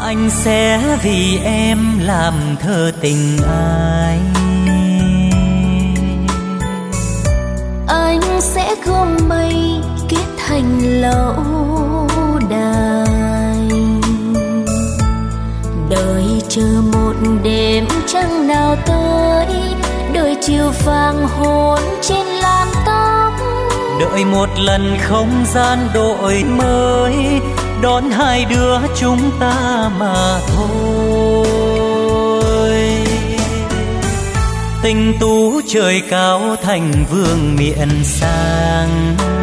Anh sẽ vì em làm thơ tình ai. Anh sẽ gom mây kết thành lâu đài, đợi chờ một đêm trăng nào tới, đợi chiều vàng hôn trên làn tóc. Đợi một lần không gian đổi mới, đón hai đứa chúng ta mà thôi. Tình tú trời cao thành vương miện sang,